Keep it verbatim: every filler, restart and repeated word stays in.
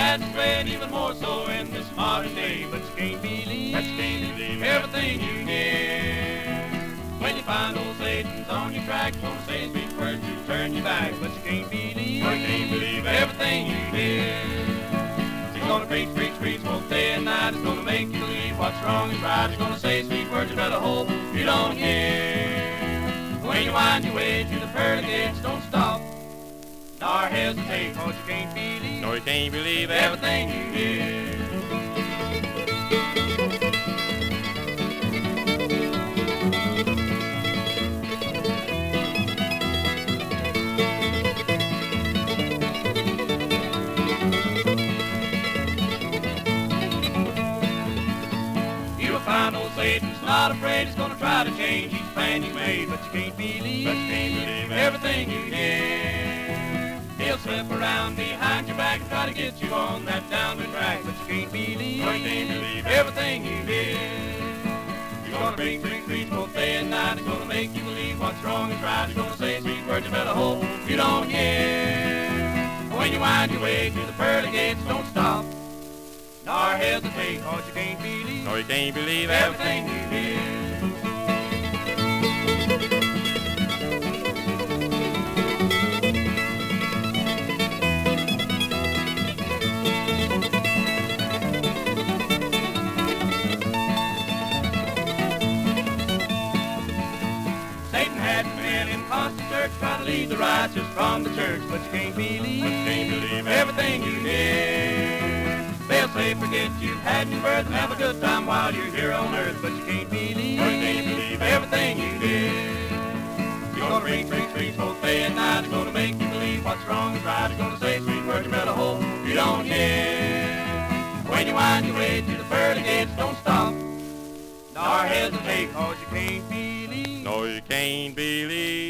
that's the way, and even more so in this modern day. But you can't believe, But you can't believe everything you hear. When you find old Satan's on your track, gonna say sweet words to turn you back. But you can't believe, But you can't believe everything you hear. He's gonna preach, preach, preach both day and night. It's gonna make you believe what's wrong is right. He's gonna say sweet words you better hope you don't hear. When you wind your way to the pearly gates, don't stop nor hesitate, cause you can't believe, No, you can't believe everything you hear. You'll find old Satan's not afraid. He's gonna try to change each plan you made, but you can't believe, But you can't believe everything you hear. He'll slip around behind your back and try to get you on that downward track, but you can't believe, But you can't believe everything you hear. He's gonna bring, bring, preach both day and night. He's gonna make you believe what's wrong is right. He's gonna say sweet words you better hope you don't hear. When you wind your way to the pearly gates, don't stop nor hesitate, cause you can't believe, No, you can't believe everything you hear. Satan had men in constant search, trying to lead the righteous from the church, but you can't believe, But you can't believe everything you hear. They'll say forget you've had your birth and have a good time while you're here on earth, but you can't believe, But you can't believe everything you hear. He's gonna preach, preach, preach both day and night. He's gonna make you believe what's wrong is right. He's gonna say sweet words you better hope you don't hear. When you wind your way to the pearly gates, don't stop nor hesitate, cause you can't believe, No, you can't believe